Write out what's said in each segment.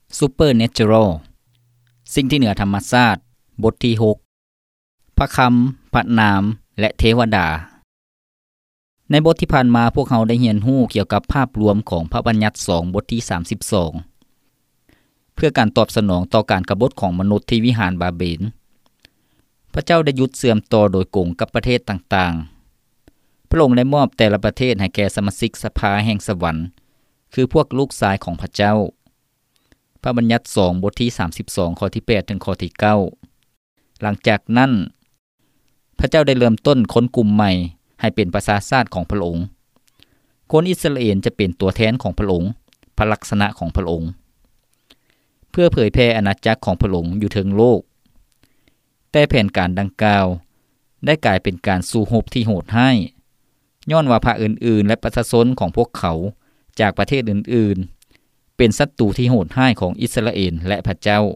Supernatural สิ่งที่เหนือธรรมชาติบทที่6พระคำพระนามและเทวดาในบทที่ผ่านมาพวกเราได้เรียนรู้เกี่ยวกับภาพรวมของพระบัญญัติ2บทที่32เพื่อการตอบสนองต่อการกบฏของมนุษย์ที่วิหารบาเบลพระเจ้าได้หยุดเสื่อมต่อโดยกงกับประเทศต่างๆพระองค์ได้มอบแต่ละประเทศให้แก่สมาชิกสภาแห่งสวรรค์คือพวกลูกชายของพระเจ้าพระบัญญัติ2บทที่32ข้อที่8ถึงข้อที่9หลังจากนั้นพระเจ้าได้เริ่มต้นค้นกลุ่มใหม่ให้เป็นประชาชาติของพระองค์คนอิสราเอลจะเป็นตัวแทนของพระองค์พระลักษณะของพระองค์เพื่อเผยแพร่อาณาจักรของพระองค์อยู่ถึงโลกแต่แผนการดังกล่าวได้กลายเป็นการสู้รบที่โหดร้ายย้อนว่าพรรคอื่นๆและประชาชนของพวกเขาจากประเทศอื่นๆเป็นศัตรูที่โหดร้ายของอิสราเอลและพระเจ้า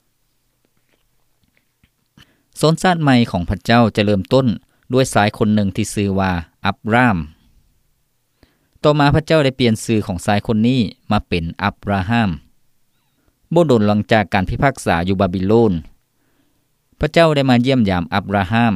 ชนชาติใหม่ของพระเจ้าจะเริ่มต้นด้วยชายคนหนึ่งที่ชื่อว่าอับรามต่อมาพระเจ้าได้เปลี่ยนชื่อของชายคนนี้มาเป็นอับราฮัมบ่ดนหลังจากการพิพากษาอยู่บาบิโลนพระเจ้าได้มาเยี่ยมยามอับราฮัม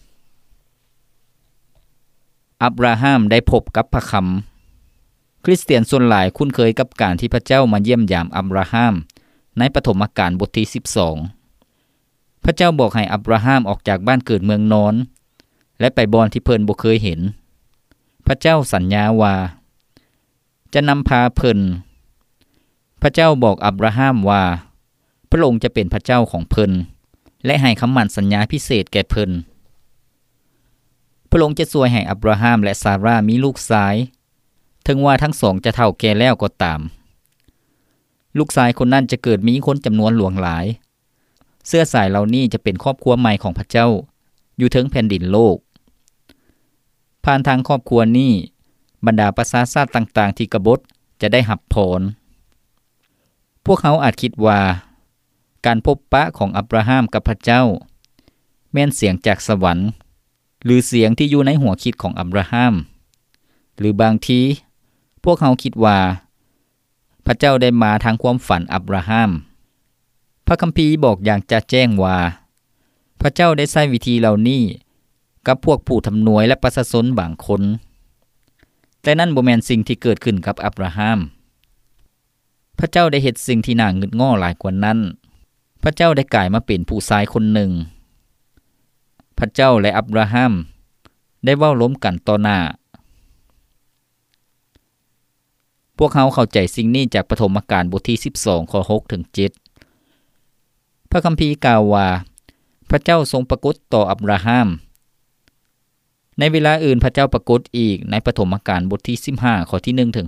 ได้พบกับพระคำคริสเตียนส่วนหลายคุ้นเคยกับการที่พระเจ้ามาเยี่ยมยามอับราฮัมในปฐมกาลบทที่12พระเจ้าบอกให้อับราฮัมออกจากบ้านเกิดเมืองนอนและไปบอนที่เพิ่นบ่เคยเห็นพระเจ้าสัญญาว่าจะนำพาเพิ่นพระเจ้าบอกอับราฮัมว่าพระองค์จะเป็นพระเจ้าของเพิ่นและให้คำมั่นสัญญาพิเศษแก่เพิ่นพระองค์จะช่วยให้อับราฮัมและซารามีลูกชายถึงว่าทั้งสองจะเฒ่าแก่แล้วก็ตามลูกชายคนนั้นจะเกิดมีคนจำนวนหลวงหลายเสื้อสายเหล่านี้จะเป็นครอบครัวใหม่ของพระเจ้าอยู่ถึงแผ่นดินโลกผ่านทางครอบครัวนี้บรรดาประชาชาติต่างๆที่กบฏจะได้รับพรพวกเขาอาจคิดว่าการพบปะของอับราฮัมกับพระเจ้าแม่นเสียงจากสวรรค์หรือเสียงที่อยู่ในหัวคิดของอับราฮัมหรือบางทีพวกเขาคิดว่าพระเจ้าได้มาทางความฝันอับราฮัมพระคัมภีร์บอกอย่างจะแจ้งว่าพระเจ้าได้ใช้วิธีเหล่านี้กับพวกผู้ทำนวยและประชาชนบางคนแต่นั่นบ่แม่นสิ่งที่เกิดขึ้นกับอับราฮัมพระเจ้าได้เฮ็ดสิ่งที่น่าหงุดหงิดหลายกว่านั้นพระเจ้าได้กลายมาเป็นผู้ชายคนหนึ่งพระเจ้าและอับราฮัมได้เว้าล้มกันต่อหน้าพวกเขาเข้าใจสิ่งนี้จากปฐมกาลบทที่12ข้อ6ถึง7พระคัมภีร์กล่าวว่าพระเจ้าทรงปรากฏต่ออับราฮัมในเวลาอื่นพระเจ้าปรากฏอีกในปฐมกาลบทที่15ข้อที่1ถึง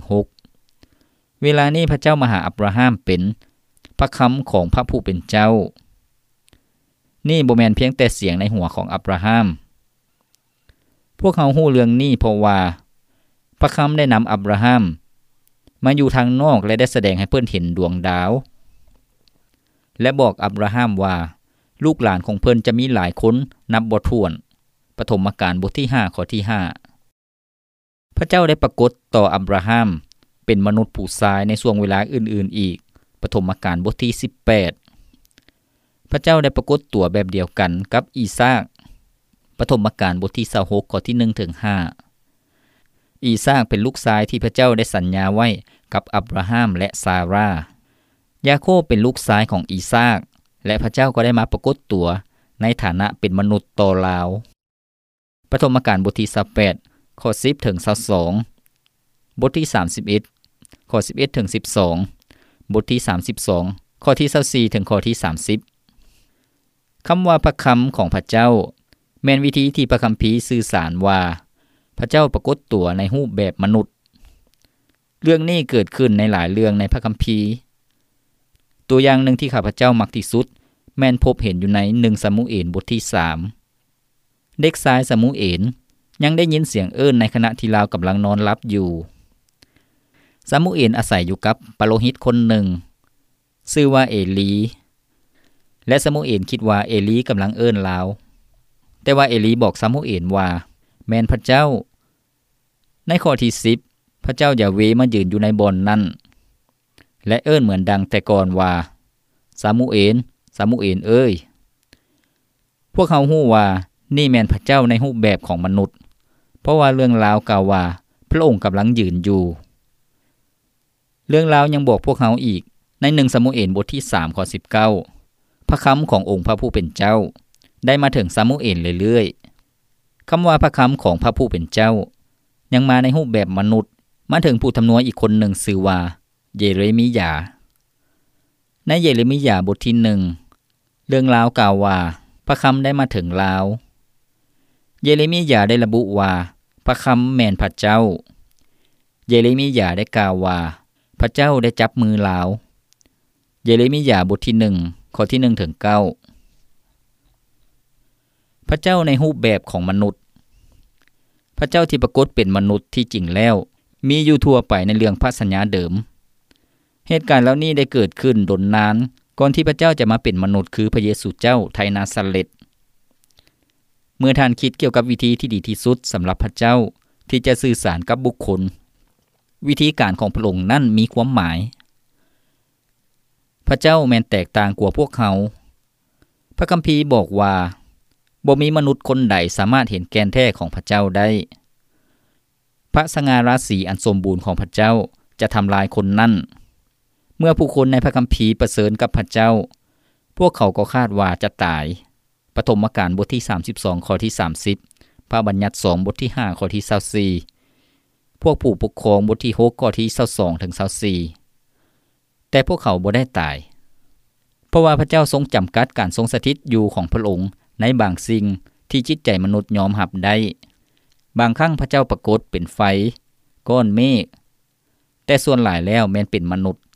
6เวลานี้พระเจ้ามาหาอับราฮัมเป็นพระคำของพระผู้เป็นเจ้านี่บ่แม่นเพียงแต่เสียงในหัวของอับราฮัมพวกเขาฮู้เรื่องนี้เพราะว่าพระคำได้นำอับราฮัมมาอยู่ทางนอกและได้แสดงให้เพิ่นเห็นดวงดาวและบอกอับราฮัมว่าลูกหลานของเพิ่นจะมีหลายคนนับบ่ถ้วนปฐมกาลบทที่5ข้อที่5พระเจ้าได้ปรากฏต่ออับราฮัมเป็นมนุษย์ผู้ชายในช่วงเวลาอื่นๆอีกปฐมกาลบทที่18พระเจ้าได้ปรากฏตัวแบบเดียวกันกับอีซากปฐมกาลบทที่26ข้อที่1ถึง5อีซากเป็นลูกชายที่พระเจ้าได้สัญญาไว้กับอับราฮัมและซารายาโคบเป็นลูกชายของอีซากและพระเจ้าก็ได้มาปรากฏตัวในฐานะเป็นมนุษย์ต่อลาวปฐมกาลบทที่28ข้อ10ถึง22บทที่31ข้อ11ถึง12บทที่32ข้อที่24ถึงข้อที่30คำว่าพระคำของพระเจ้าแม่นวิธีที่พระคัมภีร์สื่อสารว่าพระเจ้าปรากฏตัวในรูปแบบมนุษย์เรื่องนี้เกิดขึ้นในหลายเรื่องในพระคัมภีร์ตัวอย่างหนึ่งที่ข้าพเจ้ามักที่สุดแม่นพบเห็นอยู่ใน1ซามูเอลบทที่3เด็กชายซามูเอลยังได้ยินเสียงเอิ้นในขณะที่ลาวกำลังนอนหลับอยู่ซามูเอลอาศัยอยู่กับปาโลหิตคนหนึ่งชื่อว่าเอลีและซามูเอลคิดว่าเอลีกำลังเอิ้นลาวแต่ว่าเอลีบอกซามูเอลว่าแม่นพระเจ้าในข้อที่10พระเจ้ายาเวห์มายืนอยู่ในบ่อนนั้นและเอิ้นเหมือนดังแต่ก่อนว่าซามูเอลซามูเอลเอ้ยพวกเขาฮู้ว่านี่แม่นพระเจ้าในรูปแบบของมนุษย์เพราะว่าเรื่องราวกล่าวว่าพระองค์กำลังยืนอยู่เรื่องราวยังบอกพวกเขาอีกใน1ซามูเอลบทที่3ข้อ19พระคำขององค์พระผู้เป็นเจ้าได้มาถึงซามูเอลเรื่อยๆคำว่าพระคำของพระผู้เป็นเจ้ายังมาในรูปแบบมนุษย์มาถึงผู้ทำนวยอีกคนหนึ่งชื่อว่าเยเรมียาในเยเรมียาบทที่1เรื่องราวกล่าวว่าพระคำได้มาถึงลาวเยเรมียาได้ระบุว่าพระคำแม่นพระเจ้าเยเรมียาได้กล่าวว่าพระเจ้าได้จับมือลาวเยเรมียาบทที่1ข้อที่1ถึง9พระเจ้าในรูปแบบของมนุษย์พระเจ้าที่ปรากฏเป็นมนุษย์ที่จริงแล้วมีอยู่ทั่วไปในเรื่องพระสัญญาเดิมเหตุการณ์เหล่านี้ได้เกิดขึ้นดนนานก่อนที่พระเจ้าจะมาเป็นมนุษย์คือพระเยซูเจ้าไทนาซาเร็ตเมื่อท่านคิดเกี่ยวกับวิธีที่ดีที่สุดสำหรับพระเจ้าที่จะสื่อสารกับบุคคลวิธีการของพระองค์นั้นมีความหมายพระเจ้าแม้นแตกต่างกว่าพวกเขาพระคัมภีร์บอกว่าบ่มีมนุษย์คนใดสามารถเห็นแกนแท้ของพระเจ้าได้พระสง่าราศีอันสมบูรณ์ของพระเจ้าจะทำลายคนนั้นเมื่อผู้คนในพระคัมภีร์ประเสริญกับพระเจ้าพวกเขาก็คาดว่าจะตายปฐมกาลบทที่32ข้อที่30พระบัญญัติ2บทที่5ข้อที่24พวกผู้ปกครองบทที่6ข้อที่22ถึง24แต่พวกเขาบ่ได้ตายเพราะว่าพระเจ้าทรงจำกัดการทรงสถิตอยู่ของพระองค์ในบางสิ่งที่จิตใจมนุษย์ยอมรับได้บางครั้งพระเจ้าปรากฏเป็นไฟก้อนเมฆแต่ส่วนหลายแล้วแม้นเป็นมนุษย์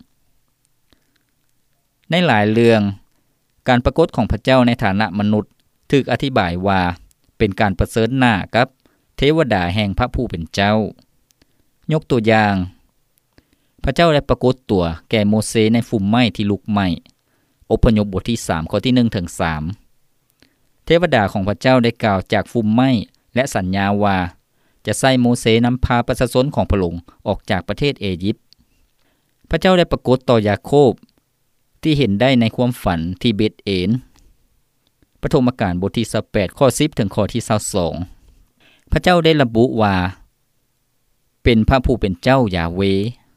ในหลายเรื่องการปรากฏของพระเจ้าในฐานะมนุษย์ถูกอธิบายว่าเป็นการประเสริฐหน้ากับเทวดาแห่งพระผู้เป็นเจ้ายกตัวอย่างพระเจ้าได้ปรากฏตัวแก่โมเสสในฟุ่มไม้ที่ลุกไหม้อพยพบทที่3ข้อที่1ถึง3เทวดาของพระเจ้าได้กล่าวจากฟุ่มไม้และสัญญาว่าจะใส่โมเสสนำพาประชาชนของพระองค์ออกจากประเทศอียิปต์พระเจ้าได้ปรากฏต่อยาโคบที่เห็นได้ในความฝันที่เบธเอนปฐมกาลบทที่18ข้อ10ถึงข้อที่22พระเจ้าได้ระบุว่าเป็นพระผู้เป็นเจ้ายาเว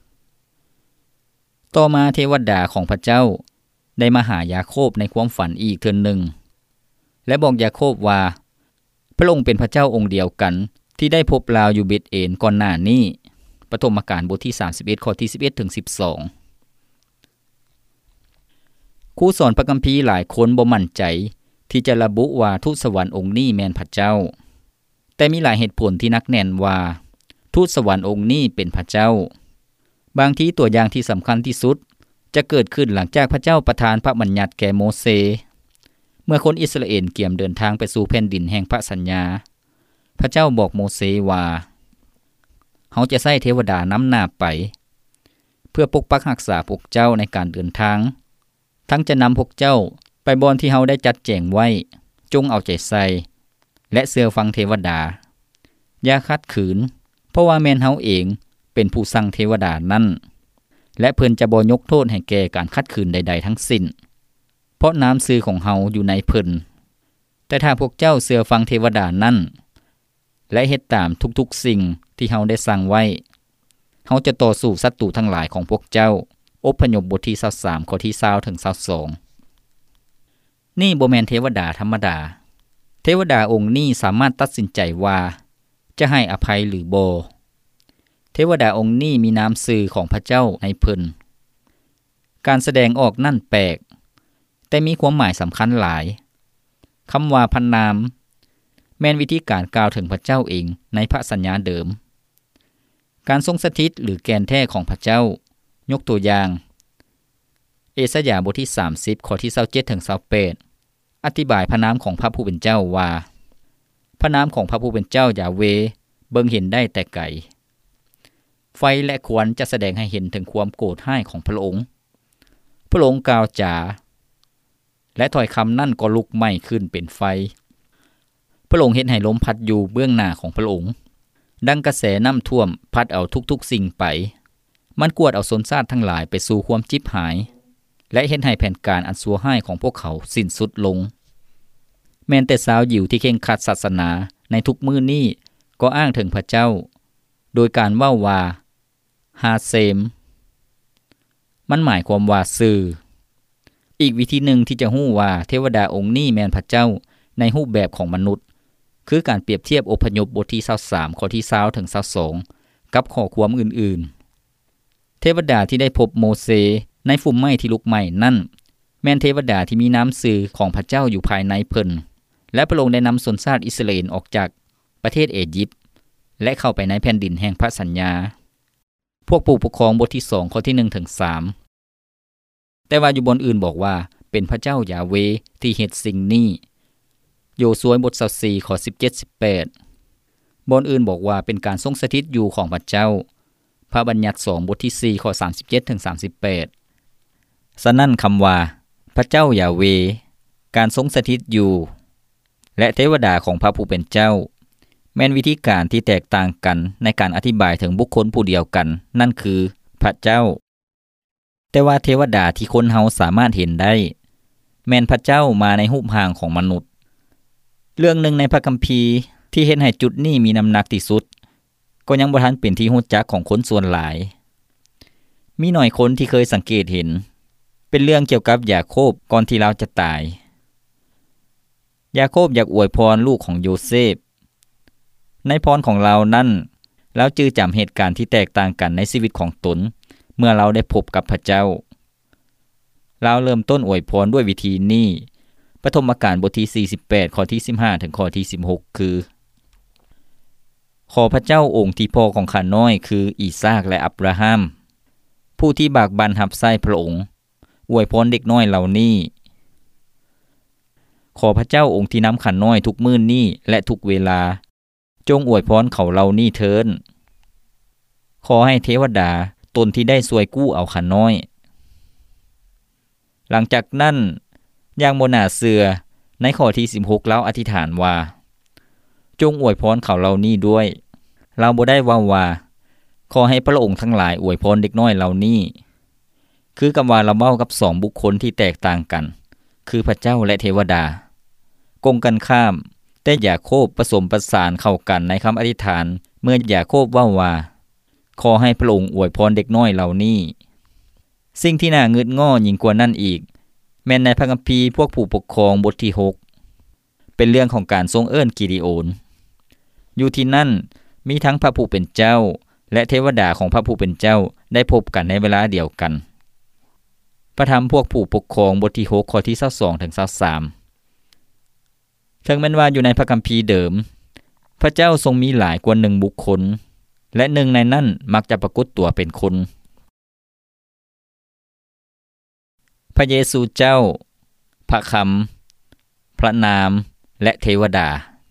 ต่อมาเทวดาของพระเจ้าได้มาหายาโคบในความฝันอีกเทื่อนึงและบอกยาโคบว่าพระองค์เป็นพระเจ้าองค์เดียวกันที่ได้พบลาวอยู่เบธเอนก่อนหน้านี้ปฐมกาลบทที่31ข้อที่11ถึง12ครูสอนพระคัมภีร์หลายคนบ่มั่นใจที่จะระบุว่าทูตสวรรค์องค์นี้แม่นพระเจ้าแต่มีหลายเหตุผลที่นักแน่นว่าทูตสวรรค์องค์นี้เป็นพระเจ้าบางทีตัวอย่างที่สำคัญที่สุดจะเกิดขึ้นหลังจากพระเจ้าประทานพระบัญญัติแก่โมเสสเมื่อคนอิสราเอลเกี่ยมเดินทางไปสู่แผ่นดินแห่งพระสัญญาพระเจ้าบอกโมเสสว่าเขาจะใส่เทวดานำหน้าไปเพื่อปกปักรักษาพวกเจ้าในการเดินทางทั้งจะนำพวกเจ้าไปบอนที่เฮาได้จัดแจงไว้จงเอาใจใส่และเชื่อฟังเทวดาอย่าขัดขืนเพราะว่าแม่นเฮาเองเป็นผู้สั่งเทวดานั้นและเพิ่นจะบ่ยกโทษให้แก่การขัดขืนใดๆทั้งสิ้นเพราะน้ำซื่อของเฮาอยู่ในเพิ่นแต่ถ้าพวกเจ้าเชื่อฟังเทวดานั้นและเฮ็ดตามทุกๆสิ่งที่เฮาได้สั่งไว้เฮาจะต่อสู้ศัตรูทั้งหลายของพวกเจ้าอพยพบทที่23ข้อที่20ถึง22นี่บ่แม่นเทวดาธรรมดาเทวดาองค์นี้สามารถตัดสินใจว่าจะให้อภัยหรือบ่เทวดาองค์นี้มีนามสื่อของพระเจ้าในเพิ่นการแสดงออกนั่นแปลกแต่มีความหมายสำคัญหลายคำว่าพันนามแม่นวิธีการกล่าวถึงพระเจ้าเองในพระสัญญาเดิมการทรงสถิตหรือแกนแท้ของพระเจ้ายกตัวอย่างเอสยาห์บทที่30ข้อที่27ถึง28อธิบายพระนามของพระผู้เป็นเจ้าว่าพระนามของพระผู้เป็นเจ้ายาเวเบิ่งเห็นได้แต่ไกลไฟและควันจะแสดงให้เห็นถึงความโกรธร้ายของพระองค์พระองค์กล่าวจาและถ้อยคำนั่นก็ลุกไหม้ขึ้นเป็นไฟพระองค์เฮ็ดให้ลมพัดอยู่เบื้องหน้าของพระองค์ดังกระแสน้ำท่วมพัดเอาทุกๆสิ่งไปมันกวดเอาชนชาติทั้งหลายไปสู่ความจิบหายและเฮ็ดให้แผนการอันซัวร้ายของพวกเขาสิ้นสุดลงแม้นแต่ชาวยิวที่เคร่งครัดศาสนาในทุกมื้อนี้ก็อ้างถึงพระเจ้าโดยการเว้าว่าฮาเซมมันหมายความว่าซื่ออีกวิธีหนึ่งที่จะฮู้ว่าเทวดาองค์นี้แม่นพระเจ้าในรูปแบบของมนุษย์คือการเปรียบเทียบอพยพบทที่23ข้อที่20ถึง22กับข้อความอื่นๆเทวดาที่ได้พบโมเสสในฟุ่มไม้ที่ลุกไหม้นั่นแม่นเทวดาที่มีน้ำสื่อของพระเจ้าอยู่ภายในเพิ่นและพระองค์ได้นำชนชาติอิสราเอลออกจากประเทศอียิปต์และเข้าไปในแผ่นดินแห่งพระสัญญาพวกผู้ปกครองบทที่2ข้อที่1ถึง3แต่ว่าอยู่บนอื่นบอกว่าเป็นพระเจ้ายาเวที่เฮ็ดสิ่งนี้โยซัวบท24ข้อ17-18บนอื่นบอกว่าเป็นการทรงสถิตอยู่ของพระเจ้าพระบัญญัติ2บทที่4ข้อ37ถึง38ฉะนั้นคำว่าพระเจ้ายาเวการทรงสถิตอยู่และเทวดาของพระผู้เป็นเจ้าแม้นวิธีการที่แตกต่างกันในการอธิบายถึงบุคคลผู้เดียวกันนั่นคือพระเจ้าแต่ว่าเทวดาที่คนเฮาสามารถเห็นได้แม่นพระเจ้ามาในรูปร่างของมนุษย์เรื่องหนึ่งในพระคัมภีร์ที่เห็นให้จุดนี้มีน้ำหนักที่สุดก็ยังบ่ทันเป็นที่รู้จักของคนส่วนหลายมีหน่อยคนที่เคยสังเกตเห็นเป็นเรื่องเกี่ยวกับยาโคบก่อนที่เราจะตายยาโคบอยากอวยพรลูกของโยเซฟในพรของเรานั้นเราจื้อจำเหตุการณ์ที่แตกต่างกันในชีวิตของตนเมื่อเราได้พบกับพระเจ้าเราเริ่มต้นอวยพรด้วยวิธีนี้ปฐมกาลบทที่48ข้อที่15ถึงข้อที่16คือขอพระเจ้าองค์ที่พ่อของข้าน้อยคืออีซากและอับราฮัมผู้ที่บากบั่นรับใช้พระองค์อวยพรเด็กน้อยเหล่านี้ขอพระเจ้าองค์ที่นำข้าน้อยทุกมื้อนี้และทุกเวลาจงอวยพรเขาเหล่านี้เถิดขอให้เทวดาตนที่ได้ช่วยกู้เอาข้าน้อยหลังจากนั้นอย่างบ่น่าเชื่อในข้อที่16แล้วอธิษฐานว่าจงอวยพรเขาเหล่านี้ด้วยเราบ่ได้ว่าขอให้พระองค์ทั้งหลายอวยพรเด็กน้อยเหล่านี้คือคำว่าเราเว้ากับ2บุคคลที่แตกต่างกันคือพระเจ้าและเทวดากงกันข้ามแต่ยาโคบผสมประสานเข้ากันในคำอธิษฐานเมื่อยาโคบเว้าว่าขอให้พระองค์อวยพรเด็กน้อยเหล่านี้สิ่งที่น่าเงืดง้อยิ่งกว่านั้นอีกแม้นในพระคัมภีร์พวกผู้ปกครองบทที่6เป็นเรื่องของการทรงเอิ้นกิดิโอนอยู่ที่นั่นมีทั้งพระผู้เป็นเจ้าและเทวดาของพระผู้เป็นเจ้าได้พบกันในเวลาเดียวกันพระธรรมพวกผู้ปกครองบทที่6ข้อที่22ถึง23ถึงแม้นว่าอยู่ในพระคัมภีร์เดิมพระเจ้าทรงมีหลายกว่า1บุคคลและหนึ่งในนั้นมักจะปรากฏตัวเป็นคนพระเยซูเจ้าพระคำพระนามและเทวดา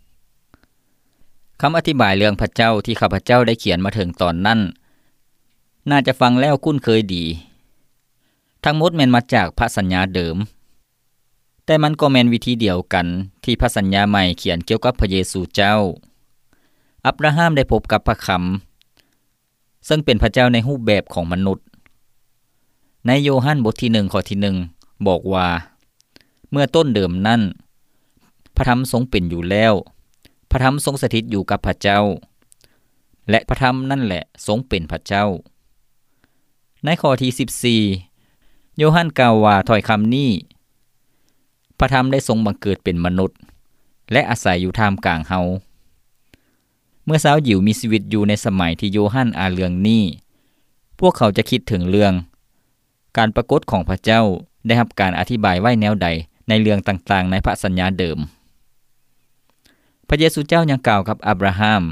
คำอธิบายเรื่องพระเจ้าที่ข้าพเจ้าได้เขียนมาถึงตอนนั้นน่าจะฟังแล้วคุ้นเคยดีทั้งหมดแม่นมาจากพระสัญญาเดิมแต่มันก็แม่นวิธีเดียวกันที่พระสัญญาใหม่เขียนเกี่ยวกับพระเยซูเจ้าอับราฮัมได้พบกับพระคำซึ่งเป็นพระเจ้าในรูปแบบของมนุษย์ในโยฮันบทที่1ข้อที่1บอกว่าเมื่อต้นเดิมนั้นพระธรรมทรงเป็นอยู่แล้วพระธรรมทรงสถิตอยู่กับพระเจ้าและพระธรรมนั่นแหละทรงเป็นพระเจ้าในข้อที่14โยฮันกล่าวว่าถ้อยคำนี้พระธรรมได้ทรงบังเกิดเป็นมนุษย์และอาศัยอยู่ท่ามกลางเฮาเมื่อชาวยิวมีชีวิตอยู่ในสมัยที่โยฮันอ่านเรื่องนี้พวกเขาจะคิดถึงเรื่องการปรากฏของพระเจ้าได้รับการอธิบายไว้แนวใดในเรื่องต่างๆในพระสัญญาเดิมพระเยซูเจ้ายังกล่าวกับอับราฮัม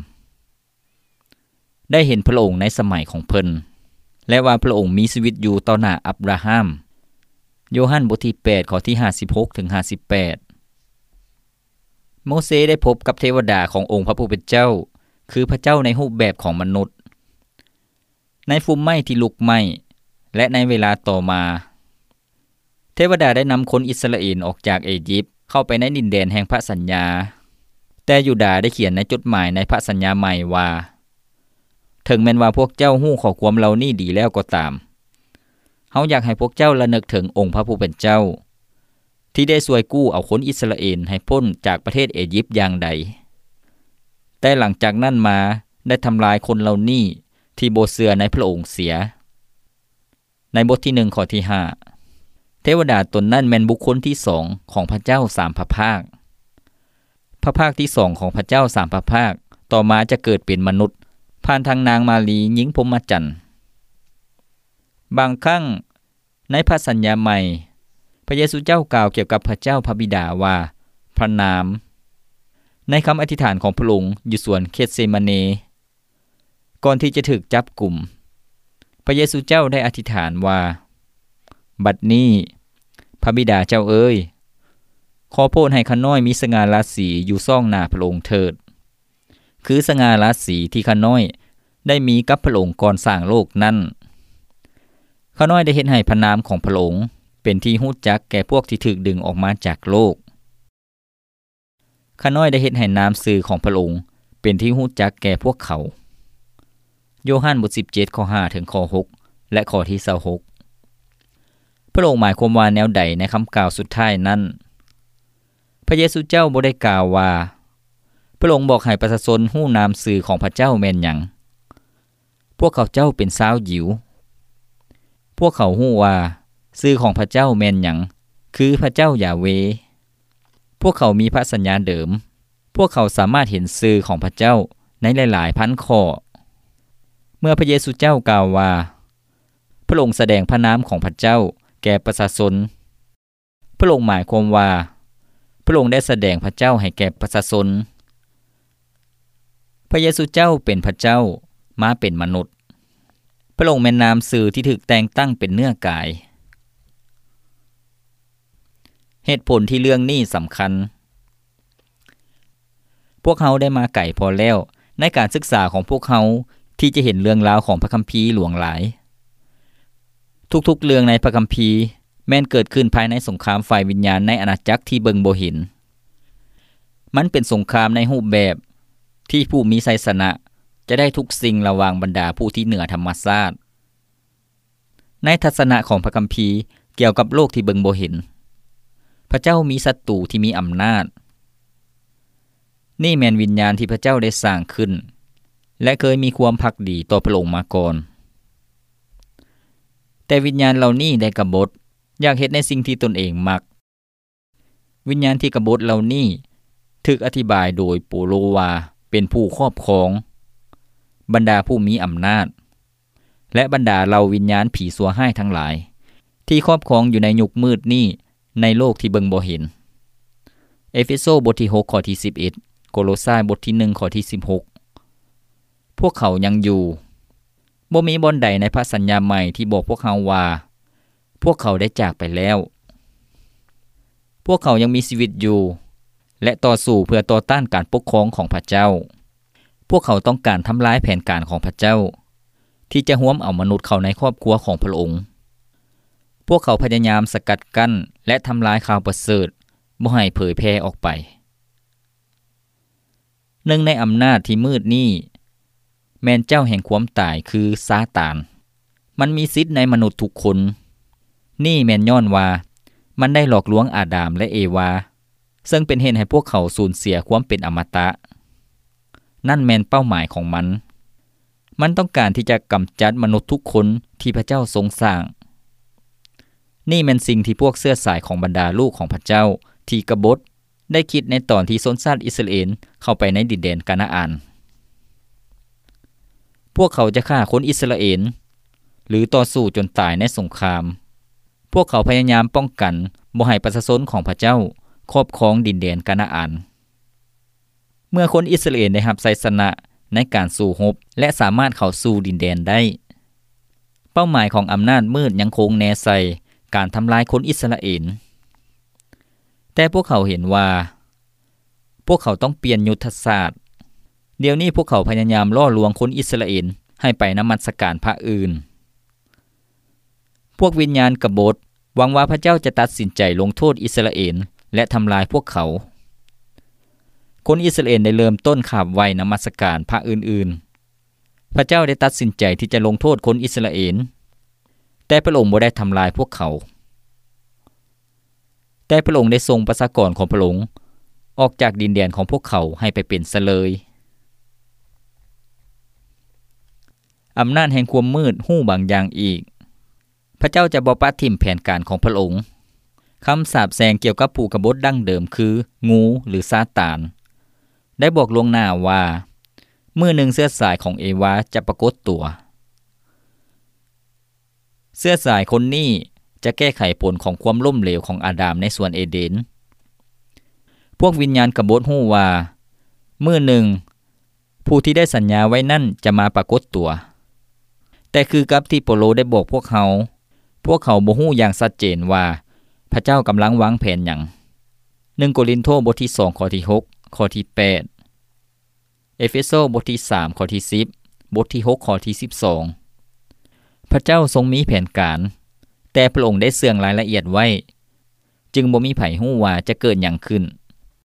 ได้เห็นพระองค์ในสมัยของเพิ่นและว่าพระองค์มีชีวิตอยู่ต่อหน้าอับราฮัมโยฮันบทที่8ข้อที่56ถึง58โมเสสได้พบกับเทวดาขององค์พระผู้เป็นเจ้าคือพระเจ้าในรูปแบบของมนุษย์ในฟุ่มไม้ที่ลุกไหม้และในเวลาต่อมาเทวดาได้นำคนอิสราเอลออกจากอียิปต์เข้าไปในดินแดนแห่งพระสัญญาแต่ยูดาห์ได้เขียนในจดหมายในพระสัญญาใหม่ว่าถึงแม้นว่าพวกเจ้าฮู้ข้อความเหล่านี้ดีแล้วก็ตามเฮาอยากให้พวกเจ้าระลึกถึงองค์พระผู้เป็นเจ้าที่ได้ช่วยกู้เอาคนอิสราเอลให้พ้นจากประเทศอียิปต์อย่างใดแต่หลังจากนั้นมาได้ทำลายคนเหล่านี้ที่บ่เชื่อในพระองค์เสียในบทที่1ข้อที่5เทวดาตนนั้นแม่นบุคคลที่2ของพระเจ้า3พระภาคพระภาคที่2ของพระเจ้า3พระภาคต่อมาจะเกิดเป็นมนุษย์ผ่านทางนางมารีหญิงพรหมจรรย์บางครั้งในพระสัญญาใหม่พระเยซูเจ้ากล่าวเกี่ยวกับพระเจ้าพระบิดาว่าพระนามในคำอธิษฐานของพระองค์อยู่สวนเกตเซมาเนก่อนที่จะถูกจับกุมพระเยซูเจ้าได้อธิษฐานว่าบัดนี้พระบิดาเจ้าเอ๋ยขอโปรดให้ข้าน้อยมีสง่าราศีอยู่ซ่องหน้าพระองค์เถิดคือสง่าราศีที่ข้าน้อยได้มีกับพระองค์ก่อนสร้างโลกนั้นข้าน้อยได้เฮ็ดให้พระนามของพระองค์เป็นที่ฮู้จักแก่พวกที่ถูกดึงออกมาจากโลกข้าน้อยได้เฮ็ดให้นามสื่อของพระองค์เป็นที่ฮู้จักแก่พวกเขาโยฮันบท17ข้อ5ถึงข้อ6และข้อที่26พระองค์หมายความว่าแนวใดในคำกล่าวสุดท้ายนั้นพระเยซูเจ้าบ่ได้กล่าวว่าพระองค์บอกให้ประชาชนฮู้นามสื่อของพระเจ้าแม่นหยังพวกเขาเจ้าเป็นชาวยิวพวกเขาฮู้ว่าชื่อของพระเจ้าแม่นหยังคือพระเจ้ายาเวห์พวกเขามีพระสัญญาเดิมพวกเขาสามารถเห็นชื่อของพระเจ้าในหลายๆพันข้อเมื่อพระเยซูเจ้ากล่าวว่าพระองค์แสดงพระนามของพระเจ้าแก่ประชาชนพระองค์หมายความว่าพระองค์ได้แสดงพระเจ้าให้แก่ประชาชนพระเยซูเจ้าเป็นพระเจ้ามาเป็นมนุษย์พระองค์แม่นนามสื่อที่ถูกแต่งตั้งเป็นเนื้อกายเหตุผลที่เรื่องนี้สำคัญพวกเขาได้มาไกลพอแล้วในการศึกษาของพวกเขาที่จะเห็นเรื่องราวของพระคัมภีร์หลวงหลายทุกๆเรื่องในพระคัมภีร์แม้นเกิดขึ้นภายในสงครามฝ่ายวิญญาณในอาณาจักรที่เบิ่งบ่เห็นมันเป็นสงครามในรูปแบบที่ผู้มีชัยชนะจะได้ทุกสิ่งระหว่างบรรดาผู้ที่เหนือธรรมชาติในทัศนะของพระคัมภีร์เกี่ยวกับโลกที่เบิ่งบ่เห็นพระเจ้ามีศัตรูที่มีอำนาจนี่แม่นวิญญาณที่พระเจ้าได้สร้างขึ้นและเคยมีความภักดีต่อพระองค์มาก่อนแต่วิญญาณเหล่านี้ได้กบฏอยากเฮ็ดในสิ่งที่ตนเองมักวิญญาณที่กบฏเหล่านี้ถูกอธิบายโดยโปโลวาเป็นผู้ครอบครองบรรดาผู้มีอำนาจและบรรดาเหล่าวิญญาณผีสัวร้ายทั้งหลายที่ครอบครองอยู่ในยุคมืดนี้ในโลกที่เบิ่งบ่เห็นเอเฟโซบทที่6ข้อที่11โกโลสายบทที่1ข้อที่16พวกเขายังอยู่บ่มีบ่อนใดในพระสัญญาใหม่ที่บอกพวกเขาว่าพวกเขาได้จากไปแล้วพวกเขายังมีชีวิตอยู่และต่อสู้เพื่อต่อต้านการปกครองของพระเจ้าพวกเขาต้องการทำลายแผนการของพระเจ้าที่จะห้วมเอามนุษย์เข้าในครอบครัวของพระองค์พวกเขาพยายามสกัดกั้นและทำลายข่าวประเสริฐบ่ให้เผยแพร่ออกไปหนึ่งในอำนาจที่มืดนี้แม่นเจ้าแห่งความตายคือซาตานมันมีสิทธิ์ในมนุษย์ทุกคนนี่แม่นย้อนว่ามันได้หลอกลวงอาดามและเอวาซึ่งเป็นเหตุให้พวกเขาสูญเสียความเป็นอมตะนั่นแม่นเป้าหมายของมันต้องการที่จะกำจัดมนุษย์ทุกคนที่พระเจ้าทรงสร้างนี่แม่นสิ่งที่พวกเสื้อสายของบรรดาลูกของพระเจ้าที่กบฏได้คิดในตอนที่ชนชาติอิสราเอลเข้าไปในดินแดนกานาอันพวกเขาจะฆ่าคนอิสราเอลหรือต่อสู้จนตายในสงครามพวกเขาพยายามป้องกันบ่ให้ประชาชนของพระเจ้าครอบครองดินแดนกานาอันเมื่อคนอิสราเอลได้รับชัยชนะในการสู้รบและสามารถเข้าสู่ดินแดนได้เป้าหมายของอำนาจมืดยังคงแน่ใส่การทำลายคนอิสราเอลแต่พวกเขาเห็นว่าพวกเขาต้องเปลี่ยนยุทธศาสตร์เดี๋ยวนี้พวกเขาพยายามล่อลวงคนอิสราเอลให้ไปนมัสการพระอื่นพวกวิญญาณกบฏหวังว่าพระเจ้าจะตัดสินใจลงโทษอิสราเอลและทำลายพวกเขาคนอิสราเอลได้เริ่มต้นขาบไหว้นมัสการพระอื่นพระเจ้าได้ตัดสินใจที่จะลงโทษคนอิสราเอลแต่พระองค์บ่ได้ทำลายพวกเขาแต่พระองค์ได้ส่งประชากรของพระองค์ออกจากดินแดนของพวกเขาให้ไปเป็นเสลยอำนาจแห่งความมืดฮู้บางอย่างอีกพระเจ้าจะบ่ปะทิ่มแผนการของพระองค์คำสาปแซงเกี่ยวกับผู้กบฏดั้งเดิมคืองูหรือซาตานได้บอกล่วงหน้าว่ามื้อหนึ่งเสื้อสายของเอวาจะปรากฏตัวเสื้อสายคนนี้จะแก้ไขผลของความล้มเหลวของอาดามในสวนเอเดนพวกวิญญาณกบฏฮู้ว่ามื้อหนึ่งผู้ที่ได้สัญญาไว้นั่นจะมาปรากฏตัวแต่คือกับที่โปโลได้บอกพวกเขาบ่ฮู้อย่างชัดเจนว่าพระเจ้ากำลังวางแผนหยัง1โกรินโธบทที่2ข้อที่6ข้อที่8เอเฟโซบทที่3ข้อที่10บทที่6ข้อที่12พระเจ้าทรงมีแผนการแต่พระองค์ได้เสื่องรายละเอียดไว้จึงบ่มีไผฮู้ว่าจะเกิดหยังขึ้น